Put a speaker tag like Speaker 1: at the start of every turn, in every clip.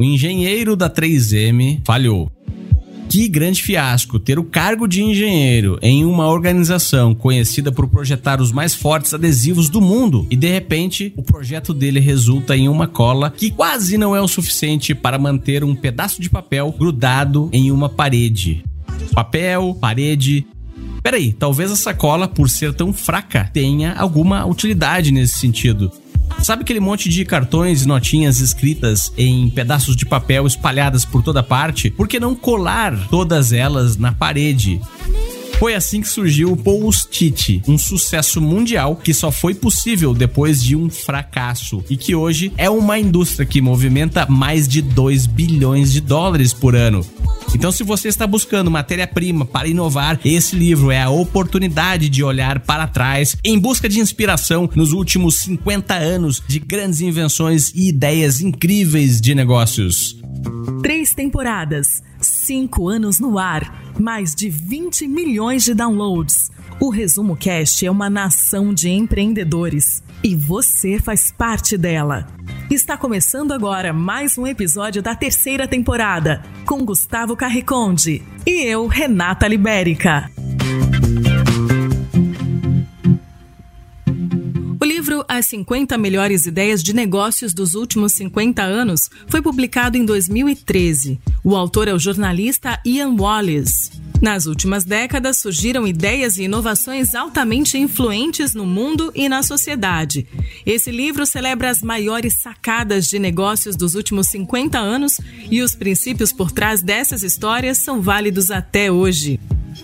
Speaker 1: O engenheiro da 3M falhou. Que grande fiasco ter o cargo de engenheiro em uma organização conhecida por projetar os mais fortes adesivos do mundo e de repente o projeto dele resulta em uma cola que quase não é o suficiente para manter um pedaço de papel grudado em uma parede. Papel, parede... Peraí, talvez essa cola, por ser tão fraca, tenha alguma utilidade nesse sentido. Sabe aquele monte de cartões e notinhas escritas em pedaços de papel espalhadas por toda parte? Por que não colar todas elas na parede? Foi assim que surgiu o Post-it, um sucesso mundial que só foi possível depois de um fracasso e que hoje é uma indústria que movimenta mais de 2 bilhões de dólares por ano. Então, se você está buscando matéria-prima para inovar, esse livro é a oportunidade de olhar para trás em busca de inspiração nos últimos 50 anos de grandes invenções e ideias incríveis de negócios.
Speaker 2: 3 temporadas, 5 anos no ar, mais de 20 milhões de downloads. O Resumo Cast é uma nação de empreendedores e você faz parte dela. Está começando agora mais um episódio da 3ª temporada, com Gustavo Carriconde e eu, Renata Libérica. O livro As 50 Melhores Ideias de Negócios dos Últimos 50 Anos foi publicado em 2013. O autor é o jornalista Ian Wallace. Nas últimas décadas, surgiram ideias e inovações altamente influentes no mundo e na sociedade. Esse livro celebra as maiores sacadas de negócios dos últimos 50 anos e os princípios por trás dessas histórias são válidos até hoje.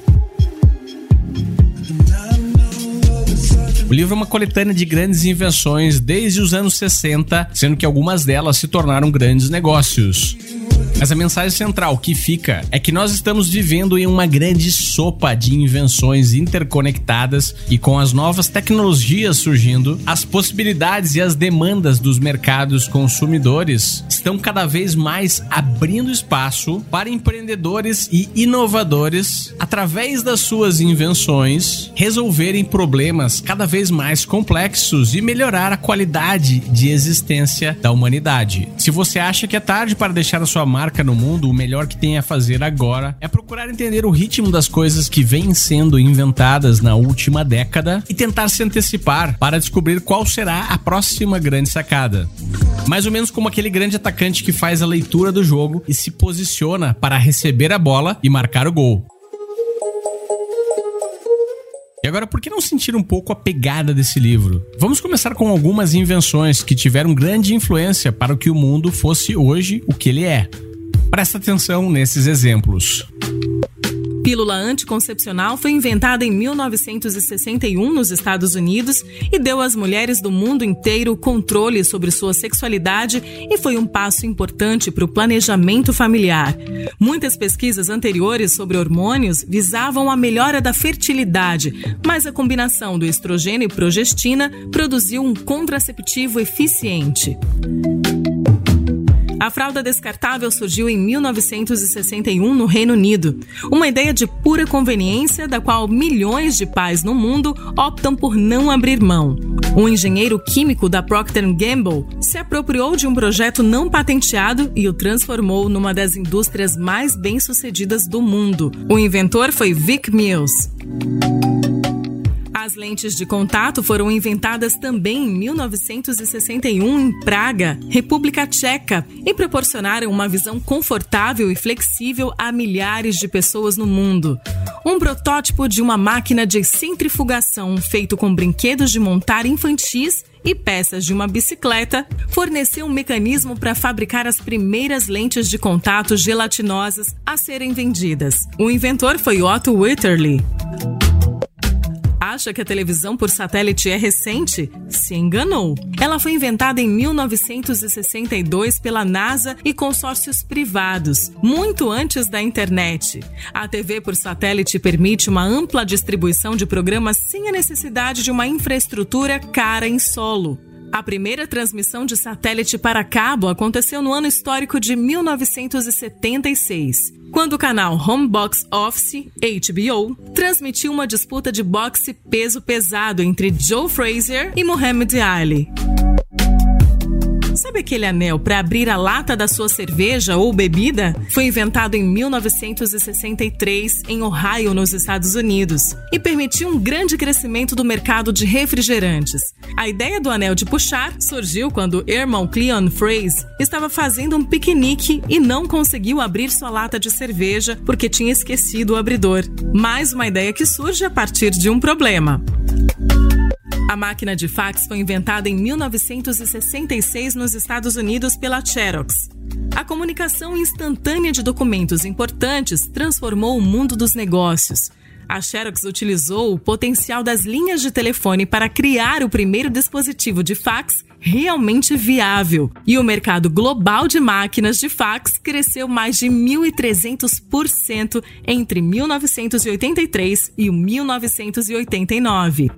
Speaker 1: O livro é uma coletânea de grandes invenções desde os anos 60, sendo que algumas delas se tornaram grandes negócios. Mas a mensagem central que fica é que nós estamos vivendo em uma grande sopa de invenções interconectadas e com as novas tecnologias surgindo, as possibilidades e as demandas dos mercados consumidores estão cada vez mais abrindo espaço para empreendedores e inovadores, através das suas invenções, resolverem problemas cada vez mais complexos e melhorar a qualidade de existência da humanidade. Se você acha que é tarde para deixar a sua marca no mundo, o melhor que tem a fazer agora é procurar entender o ritmo das coisas que vêm sendo inventadas na última década e tentar se antecipar para descobrir qual será a próxima grande sacada. Mais ou menos como aquele grande atacante que faz a leitura do jogo e se posiciona para receber a bola e marcar o gol. E agora, por que não sentir um pouco a pegada desse livro? Vamos começar com algumas invenções que tiveram grande influência para que o mundo fosse hoje o que ele é. Presta atenção nesses exemplos.
Speaker 2: Pílula anticoncepcional foi inventada em 1961 nos Estados Unidos e deu às mulheres do mundo inteiro controle sobre sua sexualidade e foi um passo importante para o planejamento familiar. Muitas pesquisas anteriores sobre hormônios visavam a melhora da fertilidade, mas a combinação do estrogênio e progestina produziu um contraceptivo eficiente. A fralda descartável surgiu em 1961 no Reino Unido, uma ideia de pura conveniência da qual milhões de pais no mundo optam por não abrir mão. Um engenheiro químico da Procter & Gamble se apropriou de um projeto não patenteado e o transformou numa das indústrias mais bem-sucedidas do mundo. O inventor foi Vic Mills. As lentes de contato foram inventadas também em 1961 em Praga, República Tcheca, e proporcionaram uma visão confortável e flexível a milhares de pessoas no mundo. Um protótipo de uma máquina de centrifugação feito com brinquedos de montar infantis e peças de uma bicicleta forneceu um mecanismo para fabricar as primeiras lentes de contato gelatinosas a serem vendidas. O inventor foi Otto Wetterli. Acha que a televisão por satélite é recente? Se enganou. Ela foi inventada em 1962 pela NASA e consórcios privados, muito antes da internet. A TV por satélite permite uma ampla distribuição de programas sem a necessidade de uma infraestrutura cara em solo. A primeira transmissão de satélite para cabo aconteceu no ano histórico de 1976, quando o canal Home Box Office, HBO, transmitiu uma disputa de boxe peso pesado entre Joe Frazier e Muhammad Ali. Sabe aquele anel para abrir a lata da sua cerveja ou bebida? Foi inventado em 1963 em Ohio, nos Estados Unidos, e permitiu um grande crescimento do mercado de refrigerantes. A ideia do anel de puxar surgiu quando o irmão Cleon Fraser estava fazendo um piquenique e não conseguiu abrir sua lata de cerveja porque tinha esquecido o abridor. Mais uma ideia que surge a partir de um problema. A máquina de fax foi inventada em 1966 nos Estados Unidos pela Xerox. A comunicação instantânea de documentos importantes transformou o mundo dos negócios. A Xerox utilizou o potencial das linhas de telefone para criar o primeiro dispositivo de fax realmente viável. E o mercado global de máquinas de fax cresceu mais de 1.300% entre 1983 e 1989.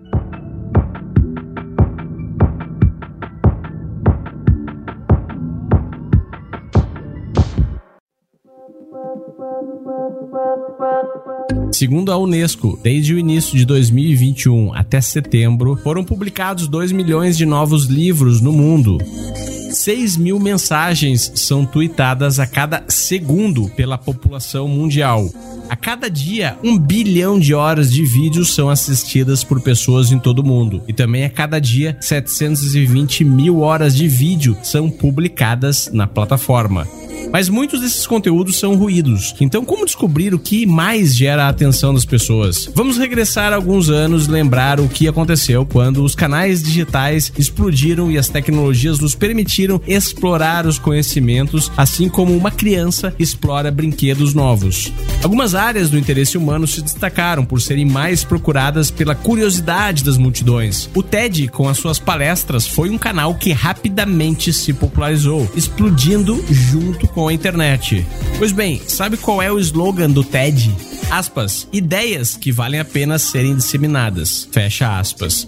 Speaker 1: Segundo a Unesco, desde o início de 2021 até setembro, foram publicados 2 milhões de novos livros no mundo. 6 mil mensagens são tuitadas a cada segundo pela população mundial. A cada dia, 1 bilhão de horas de vídeos são assistidas por pessoas em todo o mundo. E também a cada dia, 720 mil horas de vídeo são publicadas na plataforma. Mas muitos desses conteúdos são ruídos. Então, como descobrir o que mais gera a atenção das pessoas? Vamos regressar alguns anos e lembrar o que aconteceu quando os canais digitais explodiram e as tecnologias nos permitiram explorar os conhecimentos, assim como uma criança explora brinquedos novos. Algumas áreas do interesse humano se destacaram por serem mais procuradas pela curiosidade das multidões. O TED, com as suas palestras, foi um canal que rapidamente se popularizou, explodindo junto com a internet. Pois bem, sabe qual é o slogan do TED? Aspas, ideias que valem a pena serem disseminadas. Fecha aspas.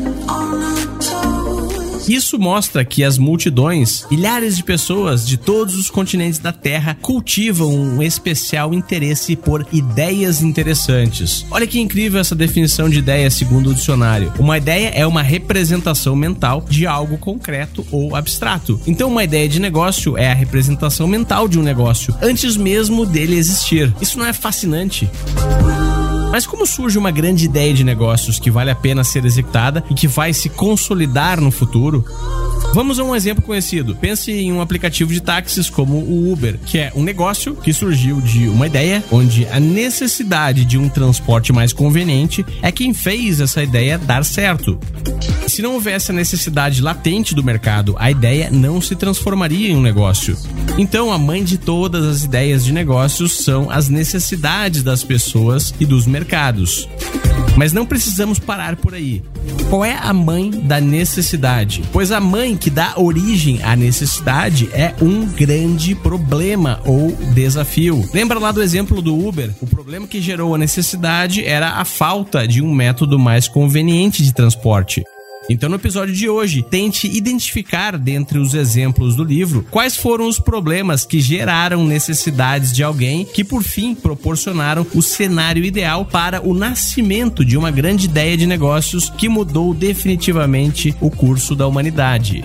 Speaker 1: Isso mostra que as multidões, milhares de pessoas de todos os continentes da Terra, cultivam um especial interesse por ideias interessantes. Olha que incrível essa definição de ideia segundo o dicionário. Uma ideia é uma representação mental de algo concreto ou abstrato. Então, uma ideia de negócio é a representação mental de um negócio, antes mesmo dele existir. Isso não é fascinante? Mas como surge uma grande ideia de negócios que vale a pena ser executada e que vai se consolidar no futuro? Vamos a um exemplo conhecido. Pense em um aplicativo de táxis como o Uber, que é um negócio que surgiu de uma ideia onde a necessidade de um transporte mais conveniente é quem fez essa ideia dar certo. Se não houvesse a necessidade latente do mercado, a ideia não se transformaria em um negócio. Então, a mãe de todas as ideias de negócios são as necessidades das pessoas e dos mercados. Mas não precisamos parar por aí. Qual é a mãe da necessidade? Pois a mãe que dá origem à necessidade é um grande problema ou desafio. Lembra lá do exemplo do Uber? O problema que gerou a necessidade era a falta de um método mais conveniente de transporte. Então, no episódio de hoje, tente identificar dentre os exemplos do livro quais foram os problemas que geraram necessidades de alguém que, por fim, proporcionaram o cenário ideal para o nascimento de uma grande ideia de negócios que mudou definitivamente o curso da humanidade.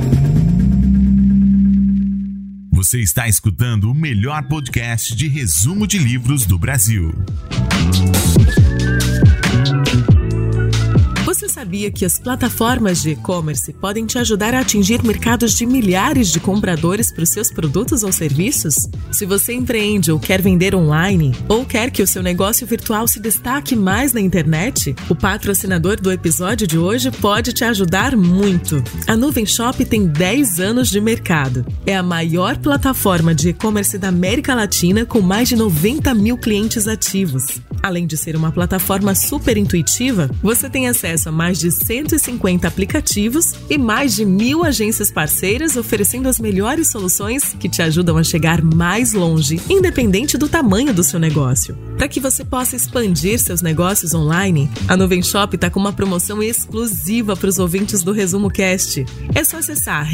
Speaker 3: Você está escutando o melhor podcast de resumo de livros do Brasil.
Speaker 2: Você sabia que as plataformas de e-commerce podem te ajudar a atingir mercados de milhares de compradores para os seus produtos ou serviços? Se você empreende ou quer vender online, ou quer que o seu negócio virtual se destaque mais na internet, o patrocinador do episódio de hoje pode te ajudar muito. A Nuvem Shop tem 10 anos de mercado. É a maior plataforma de e-commerce da América Latina com mais de 90 mil clientes ativos. Além de ser uma plataforma super intuitiva, você tem acesso a mais de 150 aplicativos e mais de 1.000 agências parceiras oferecendo as melhores soluções que te ajudam a chegar mais longe, independente do tamanho do seu negócio. Para que você possa expandir seus negócios online, a Nuvem Shop está com uma promoção exclusiva para os ouvintes do Resumo Cast. É só acessar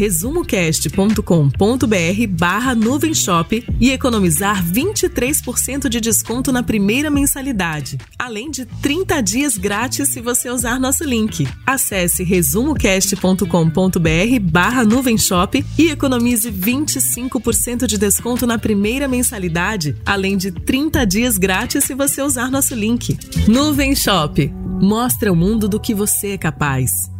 Speaker 2: resumocast.com.br/nuvenshop e economizar 23% de desconto na primeira mensalidade. mensalidade, além de 30 dias grátis se você usar nosso link. Acesse resumocast.com.br/nuvenshop e economize 25% de desconto na primeira mensalidade, além de 30 dias grátis se você usar nosso link. Nuvem Shop. Mostra o mundo do que você é capaz.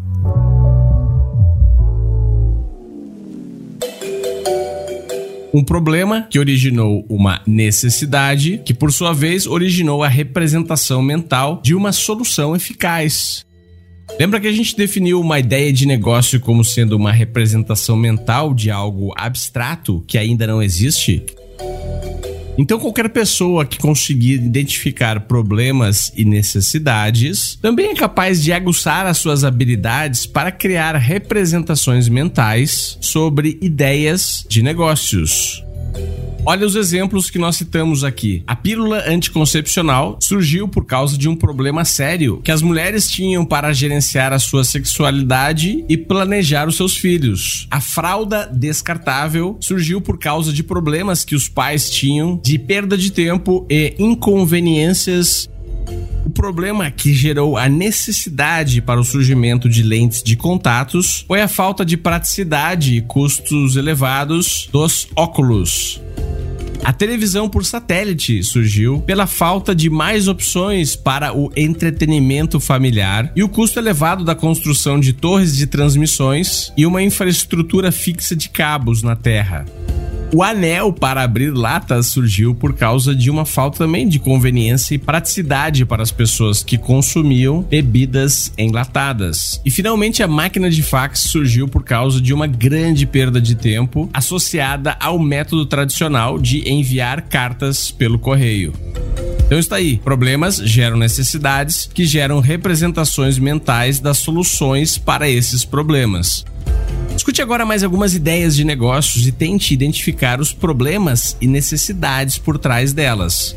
Speaker 1: Um problema que originou uma necessidade, que por sua vez originou a representação mental de uma solução eficaz. Lembra que a gente definiu uma ideia de negócio como sendo uma representação mental de algo abstrato que ainda não existe? Então, qualquer pessoa que conseguir identificar problemas e necessidades também é capaz de aguçar as suas habilidades para criar representações mentais sobre ideias de negócios. Olha os exemplos que nós citamos aqui. A pílula anticoncepcional surgiu por causa de um problema sério que as mulheres tinham para gerenciar a sua sexualidade e planejar os seus filhos. A fralda descartável surgiu por causa de problemas que os pais tinham de perda de tempo e inconveniências. O problema que gerou a necessidade para o surgimento de lentes de contatos foi a falta de praticidade e custos elevados dos óculos. A televisão por satélite surgiu pela falta de mais opções para o entretenimento familiar e o custo elevado da construção de torres de transmissões e uma infraestrutura fixa de cabos na Terra. O anel para abrir latas surgiu por causa de uma falta também de conveniência e praticidade para as pessoas que consumiam bebidas enlatadas. E finalmente a máquina de fax surgiu por causa de uma grande perda de tempo associada ao método tradicional de enviar cartas pelo correio. Então está aí, problemas geram necessidades que geram representações mentais das soluções para esses problemas. Escute agora mais algumas ideias de negócios e tente identificar os problemas e necessidades por trás delas.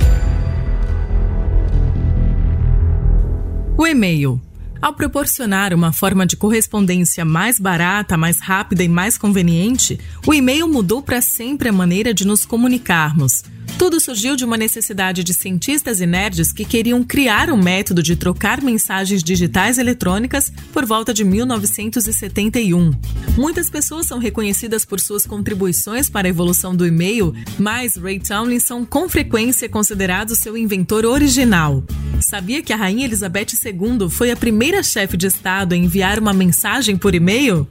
Speaker 2: O e-mail. Ao proporcionar uma forma de correspondência mais barata, mais rápida e mais conveniente, o e-mail mudou para sempre a maneira de nos comunicarmos. Tudo surgiu de uma necessidade de cientistas e nerds que queriam criar um método de trocar mensagens digitais eletrônicas por volta de 1971. Muitas pessoas são reconhecidas por suas contribuições para a evolução do e-mail, mas Ray Tomlinson com frequência é considerado seu inventor original. Sabia que a Rainha Elizabeth II foi a primeira chefe de Estado a enviar uma mensagem por e-mail?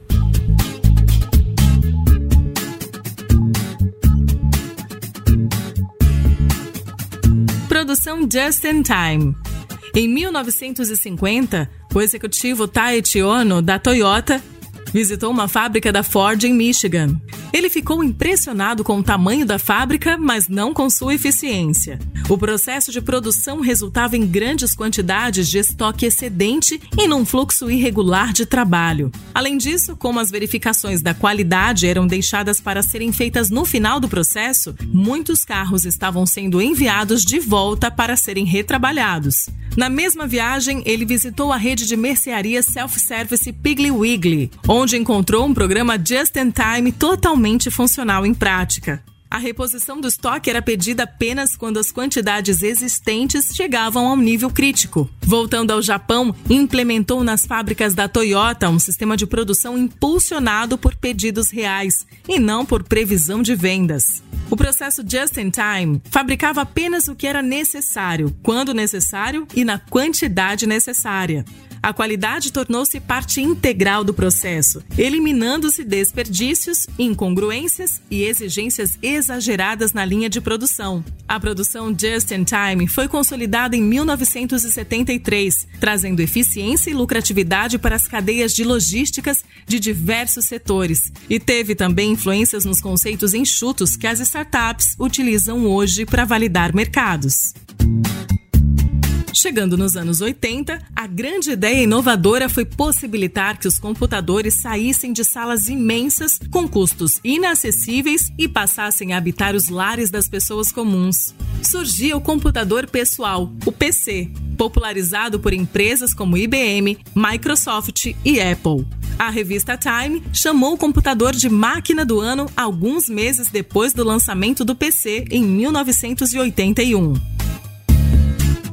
Speaker 2: Produção Just in Time. Em 1950, o executivo Taiichi Ohno, da Toyota, visitou uma fábrica da Ford em Michigan. Ele ficou impressionado com o tamanho da fábrica, mas não com sua eficiência. O processo de produção resultava em grandes quantidades de estoque excedente e num fluxo irregular de trabalho. Além disso, como as verificações da qualidade eram deixadas para serem feitas no final do processo, muitos carros estavam sendo enviados de volta para serem retrabalhados. Na mesma viagem, ele visitou a rede de mercearia self-service Piggly Wiggly, onde encontrou um programa just-in-time totalmente funcional em prática. A reposição do estoque era pedida apenas quando as quantidades existentes chegavam ao nível crítico. Voltando ao Japão, implementou nas fábricas da Toyota um sistema de produção impulsionado por pedidos reais e não por previsão de vendas. O processo just-in-time fabricava apenas o que era necessário, quando necessário e na quantidade necessária. A qualidade tornou-se parte integral do processo, eliminando-se desperdícios, incongruências e exigências exageradas na linha de produção. A produção just-in-time foi consolidada em 1973, trazendo eficiência e lucratividade para as cadeias de logísticas de diversos setores, e teve também influências nos conceitos enxutos que as startups utilizam hoje para validar mercados. Chegando nos anos 80, a grande ideia inovadora foi possibilitar que os computadores saíssem de salas imensas com custos inacessíveis e passassem a habitar os lares das pessoas comuns. Surgia o computador pessoal, o PC, popularizado por empresas como IBM, Microsoft e Apple. A revista Time chamou o computador de máquina do ano alguns meses depois do lançamento do PC em 1981.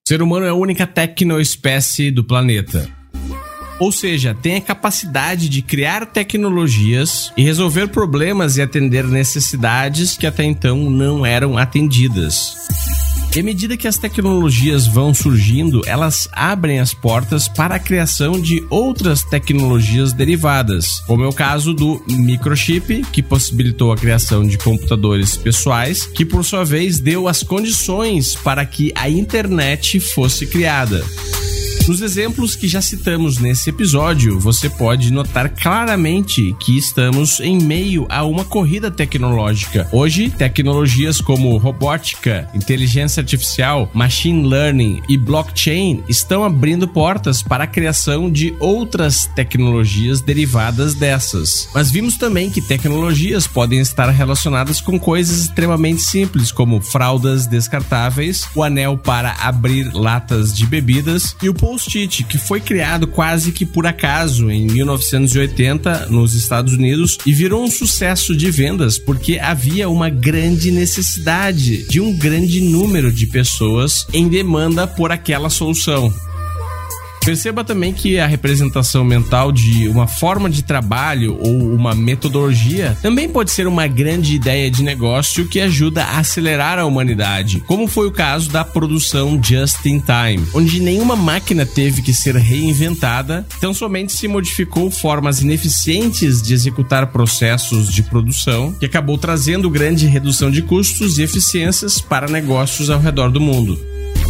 Speaker 1: O ser humano é a única tecnoespécie do planeta. Ou seja, tem a capacidade de criar tecnologias e resolver problemas e atender necessidades que até então não eram atendidas. E à medida que as tecnologias vão surgindo, elas abrem as portas para a criação de outras tecnologias derivadas, como é o caso do microchip, que possibilitou a criação de computadores pessoais, que por sua vez deu as condições para que a internet fosse criada. Nos exemplos que já citamos nesse episódio, você pode notar claramente que estamos em meio a uma corrida tecnológica. Hoje, tecnologias como robótica, inteligência artificial, machine learning e blockchain estão abrindo portas para a criação de outras tecnologias derivadas dessas. Mas vimos também que tecnologias podem estar relacionadas com coisas extremamente simples, como fraldas descartáveis, o anel para abrir latas de bebidas e o Post-it, que foi criado quase que por acaso em 1980 nos Estados Unidos e virou um sucesso de vendas porque havia uma grande necessidade de um grande número de pessoas em demanda por aquela solução. Perceba também que a representação mental de uma forma de trabalho ou uma metodologia também pode ser uma grande ideia de negócio que ajuda a acelerar a humanidade, como foi o caso da produção just in time, onde nenhuma máquina teve que ser reinventada, então somente se modificou formas ineficientes de executar processos de produção, que acabou trazendo grande redução de custos e eficiências para negócios ao redor do mundo.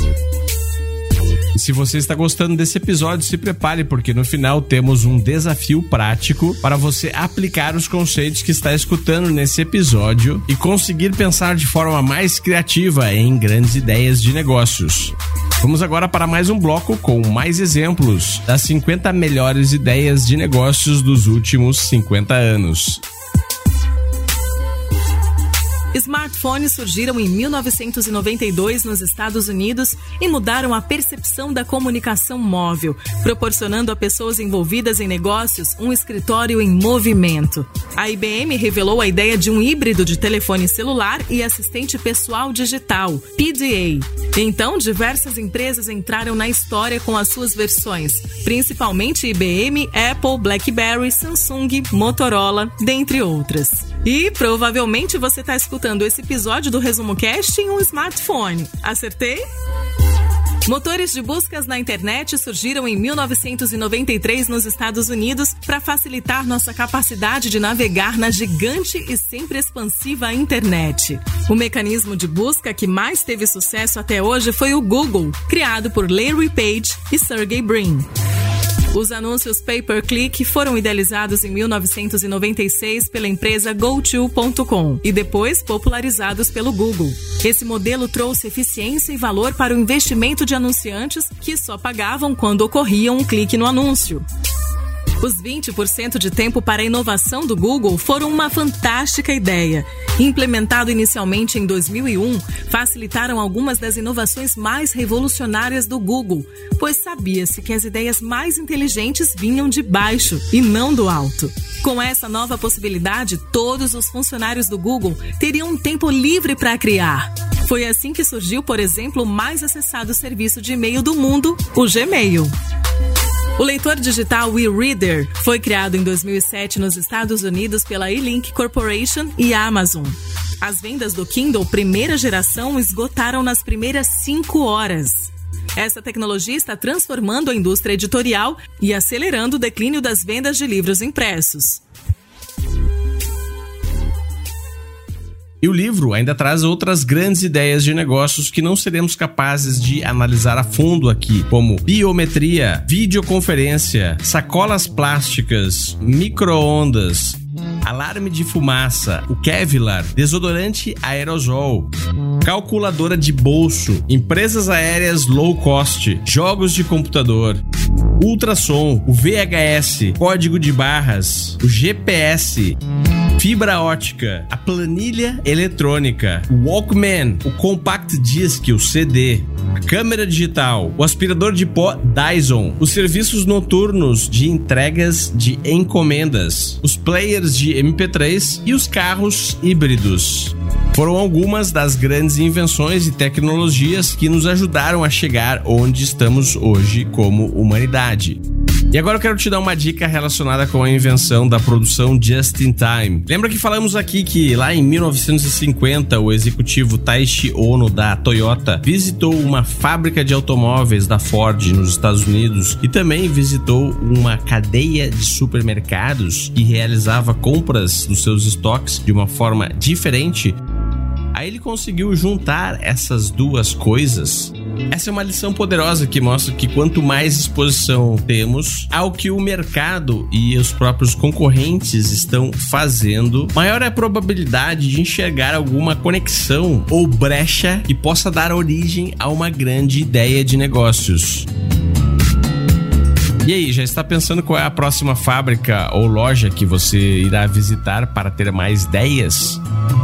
Speaker 1: E se você está gostando desse episódio, se prepare, porque no final temos um desafio prático para você aplicar os conceitos que está escutando nesse episódio e conseguir pensar de forma mais criativa em grandes ideias de negócios. Vamos agora para mais um bloco com mais exemplos das 50 melhores ideias de negócios dos últimos 50 anos.
Speaker 2: Smartphones surgiram em 1992 nos Estados Unidos e mudaram a percepção da comunicação móvel, proporcionando a pessoas envolvidas em negócios um escritório em movimento. A IBM revelou a ideia de um híbrido de telefone celular e assistente pessoal digital, PDA. Então, diversas empresas entraram na história com as suas versões, principalmente IBM, Apple, BlackBerry, Samsung, Motorola, dentre outras. E provavelmente você está escutando esse episódio do Resumo Cast em um smartphone. Acertei? Motores de buscas na internet surgiram em 1993 nos Estados Unidos para facilitar nossa capacidade de navegar na gigante e sempre expansiva internet. O mecanismo de busca que mais teve sucesso até hoje foi o Google, criado por Larry Page e Sergey Brin. Os anúncios pay-per-click foram idealizados em 1996 pela empresa GoTo.com e depois popularizados pelo Google. Esse modelo trouxe eficiência e valor para o investimento de anunciantes que só pagavam quando ocorria um clique no anúncio. Os 20% de tempo para a inovação do Google foram uma fantástica ideia. Implementado inicialmente em 2001, facilitaram algumas das inovações mais revolucionárias do Google, pois sabia-se que as ideias mais inteligentes vinham de baixo e não do alto. Com essa nova possibilidade, todos os funcionários do Google teriam um tempo livre para criar. Foi assim que surgiu, por exemplo, o mais acessado serviço de e-mail do mundo, o Gmail. O leitor digital e-reader foi criado em 2007 nos Estados Unidos pela E-Link Corporation e Amazon. As vendas do Kindle primeira geração esgotaram nas primeiras 5 horas. Essa tecnologia está transformando a indústria editorial e acelerando o declínio das vendas de livros impressos.
Speaker 1: E o livro ainda traz outras grandes ideias de negócios que não seremos capazes de analisar a fundo aqui, como biometria, videoconferência, sacolas plásticas, micro-ondas, alarme de fumaça, o Kevlar, desodorante aerosol, calculadora de bolso, empresas aéreas low cost, jogos de computador, ultrassom, o VHS, código de barras, o GPS, fibra ótica, a planilha eletrônica, o Walkman, o Compact Disc, o CD, a câmera digital, o aspirador de pó Dyson, os serviços noturnos de entregas de encomendas, os players de MP3 e os carros híbridos. Foram algumas das grandes invenções e tecnologias que nos ajudaram a chegar onde estamos hoje como humanidade. E agora eu quero te dar uma dica relacionada com a invenção da produção just in time. Lembra que falamos aqui que lá em 1950 o executivo Taiichi Ohno da Toyota visitou uma fábrica de automóveis da Ford nos Estados Unidos e também visitou uma cadeia de supermercados que realizava compras dos seus estoques de uma forma diferente? Aí ele conseguiu juntar essas duas coisas. Essa é uma lição poderosa que mostra que quanto mais exposição temos ao que o mercado e os próprios concorrentes estão fazendo, maior é a probabilidade de enxergar alguma conexão ou brecha que possa dar origem a uma grande ideia de negócios. E aí, já está pensando qual é a próxima fábrica ou loja que você irá visitar para ter mais ideias?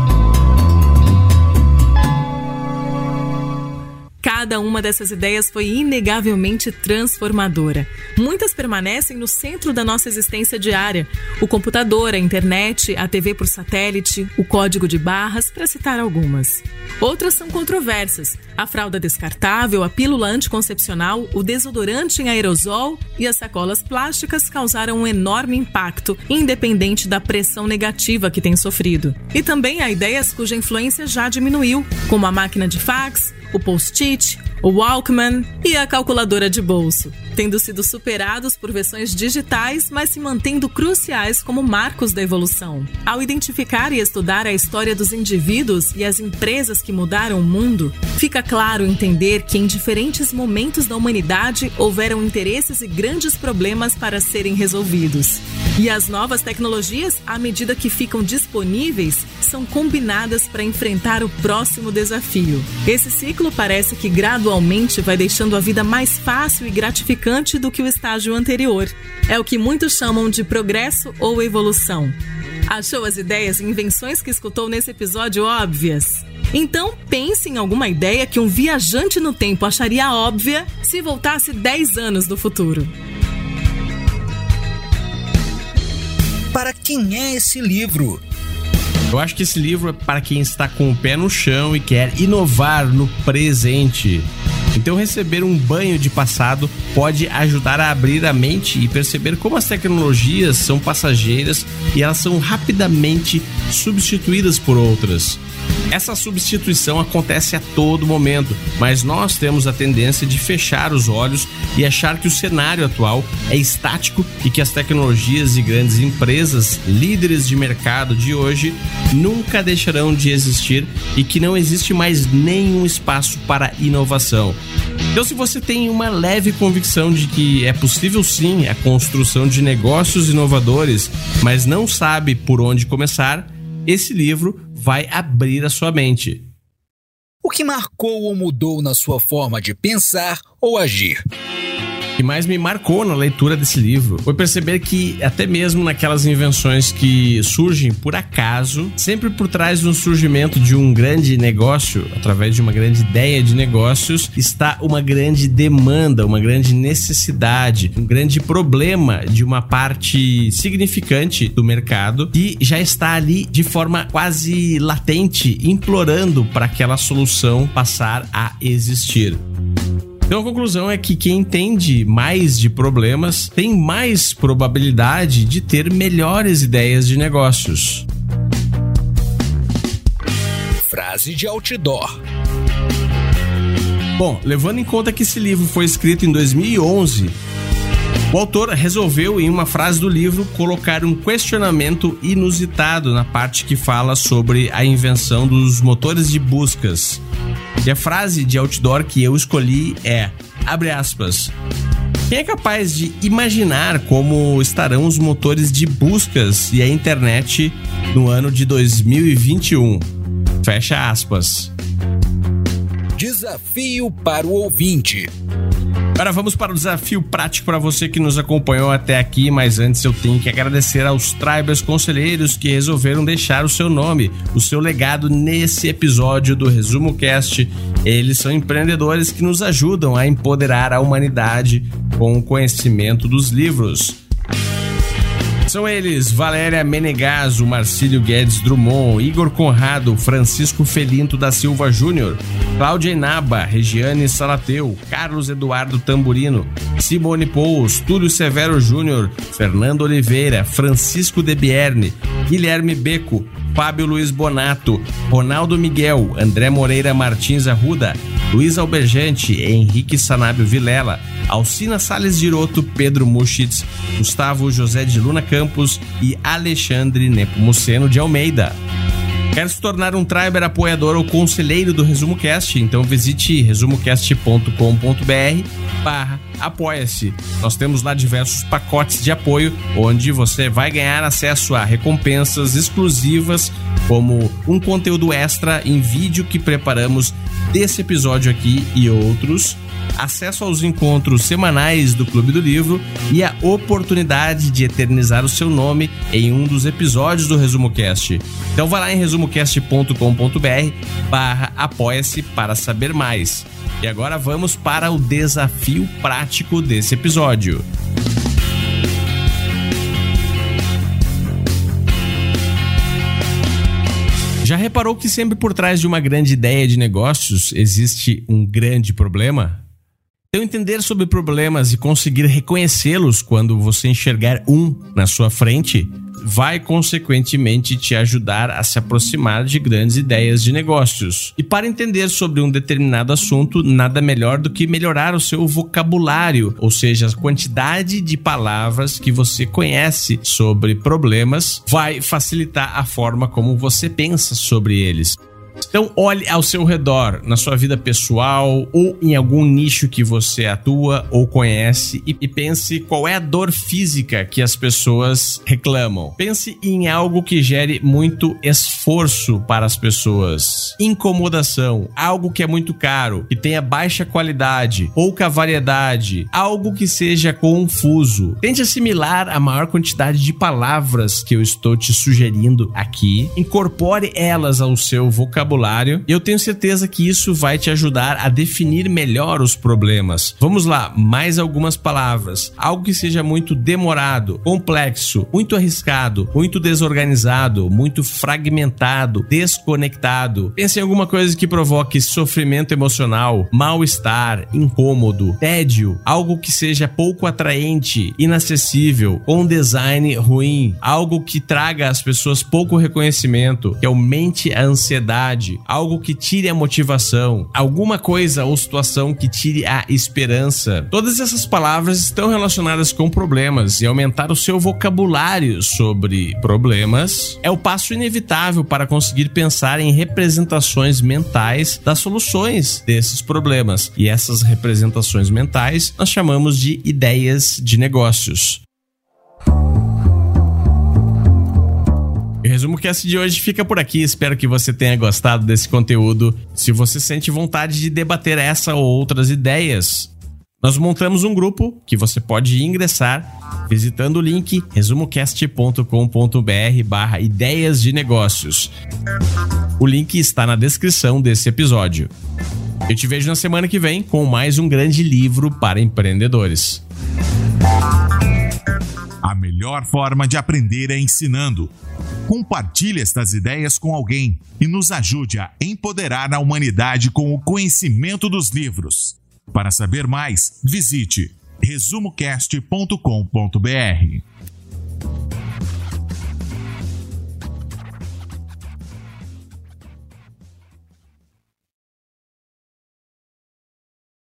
Speaker 2: Cada uma dessas ideias foi inegavelmente transformadora. Muitas permanecem no centro da nossa existência diária. O computador, a internet, a TV por satélite, o código de barras, para citar algumas. Outras são controversas. A fralda descartável, a pílula anticoncepcional, o desodorante em aerosol e as sacolas plásticas causaram um enorme impacto, independente da pressão negativa que tem sofrido. E também há ideias cuja influência já diminuiu, como a máquina de fax, o post-it, o Walkman e a calculadora de bolso, tendo sido superados por versões digitais, mas se mantendo cruciais como marcos da evolução. Ao identificar e estudar a história dos indivíduos e as empresas que mudaram o mundo, fica claro entender que em diferentes momentos da humanidade houveram interesses e grandes problemas para serem resolvidos. E as novas tecnologias, à medida que ficam disponíveis, são combinadas para enfrentar o próximo desafio. Esse ciclo parece que gradualmente vai deixando a vida mais fácil e gratificante do que o estágio anterior. É o que muitos chamam de progresso ou evolução. Achou as ideias e invenções que escutou nesse episódio óbvias? Então pense em alguma ideia que um viajante no tempo acharia óbvia se voltasse 10 anos no futuro.
Speaker 4: Para quem é esse livro?
Speaker 1: Eu acho que esse livro é para quem está com o pé no chão e quer inovar no presente. Então receber um banho de passado pode ajudar a abrir a mente e perceber como as tecnologias são passageiras e elas são rapidamente substituídas por outras. Essa substituição acontece a todo momento, mas nós temos a tendência de fechar os olhos e achar que o cenário atual é estático e que as tecnologias e grandes empresas, líderes de mercado de hoje, nunca deixarão de existir e que não existe mais nenhum espaço para inovação. Então, se você tem uma leve convicção de que é possível sim a construção de negócios inovadores, mas não sabe por onde começar, esse livro vai abrir a sua mente.
Speaker 4: O que marcou ou mudou na sua forma de pensar ou agir?
Speaker 1: O que mais me marcou na leitura desse livro foi perceber que até mesmo naquelas invenções que surgem por acaso, sempre por trás do surgimento de um grande negócio, através de uma grande ideia de negócios, está uma grande demanda, uma grande necessidade, um grande problema de uma parte significante do mercado que já está ali de forma quase latente, implorando para aquela solução passar a existir. Então a conclusão é que quem entende mais de problemas tem mais probabilidade de ter melhores ideias de negócios.
Speaker 4: Frase de outdoor.
Speaker 1: Bom, levando em conta que esse livro foi escrito em 2011, o autor resolveu, em uma frase do livro, colocar um questionamento inusitado na parte que fala sobre a invenção dos motores de buscas. E a frase de outdoor que eu escolhi é, abre aspas, quem é capaz de imaginar como estarão os motores de buscas e a internet no ano de 2021? Fecha aspas.
Speaker 4: Desafio para o ouvinte.
Speaker 1: Agora vamos para o desafio prático para você que nos acompanhou até aqui, mas antes eu tenho que agradecer aos Tribers Conselheiros que resolveram deixar o seu nome, o seu legado nesse episódio do Resumo Cast. Eles são empreendedores que nos ajudam a empoderar a humanidade com o conhecimento dos livros. São eles: Valéria Menegaso, Marcílio Guedes Drummond, Igor Conrado, Francisco Felinto da Silva Júnior, Cláudia Inaba, Regiane Salateu, Carlos Eduardo Tamburino, Simone Pous, Túlio Severo Júnior, Fernando Oliveira, Francisco De Bierne, Guilherme Beco, Fábio Luiz Bonato, Ronaldo Miguel, André Moreira Martins Arruda, Luiz Albergente, Henrique Sanábio Vilela, Alcina Salles Giroto, Pedro Muschitz, Gustavo José de Luna Campos e Alexandre Nepomuceno de Almeida. Quer se tornar um Triber apoiador ou conselheiro do ResumoCast? Então visite resumocast.com.br/apoia-se. Nós temos lá diversos pacotes de apoio, onde você vai ganhar acesso a recompensas exclusivas, como um conteúdo extra em vídeo que preparamos desse episódio aqui e outros, acesso aos encontros semanais do Clube do Livro e a oportunidade de eternizar o seu nome em um dos episódios do ResumoCast. Então vai lá em resumocast.com.br/apoia-se para saber mais. E agora vamos para o desafio prático desse episódio. Já reparou que sempre por trás de uma grande ideia de negócios existe um grande problema? Então, entender sobre problemas e conseguir reconhecê-los quando você enxergar um na sua frente vai, consequentemente, te ajudar a se aproximar de grandes ideias de negócios. E para entender sobre um determinado assunto, nada melhor do que melhorar o seu vocabulário, ou seja, a quantidade de palavras que você conhece sobre problemas vai facilitar a forma como você pensa sobre eles. Então olhe ao seu redor, na sua vida pessoal ou em algum nicho que você atua ou conhece e pense qual é a dor física que as pessoas reclamam. Pense em algo que gere muito esforço para as pessoas. Incomodação, algo que é muito caro, que tenha baixa qualidade, pouca variedade, algo que seja confuso. Tente assimilar a maior quantidade de palavras que eu estou te sugerindo aqui, incorpore elas ao seu vocabulário e eu tenho certeza que isso vai te ajudar a definir melhor os problemas. Vamos lá, mais algumas palavras. Algo que seja muito demorado, complexo, muito arriscado, muito desorganizado, muito fragmentado, desconectado. Pense em alguma coisa que provoque sofrimento emocional, mal-estar, incômodo, tédio, algo que seja pouco atraente, inacessível, com design ruim, algo que traga às pessoas pouco reconhecimento, que aumente a ansiedade, algo que tire a motivação, alguma coisa ou situação que tire a esperança. Todas essas palavras estão relacionadas com problemas e aumentar o seu vocabulário sobre problemas é o passo inevitável para conseguir pensar em representações mentais das soluções desses problemas. E essas representações mentais nós chamamos de ideias de negócios. O ResumoCast de hoje fica por aqui, espero que você tenha gostado desse conteúdo. Se você sente vontade de debater essa ou outras ideias, nós montamos um grupo que você pode ingressar visitando o link resumocast.com.br/ideias de negócios. O link está na descrição desse episódio. Eu te vejo na semana que vem com mais um grande livro para empreendedores.
Speaker 3: A melhor forma de aprender é ensinando. Compartilhe estas ideias com alguém e nos ajude a empoderar a humanidade com o conhecimento dos livros. Para saber mais, visite resumocast.com.br.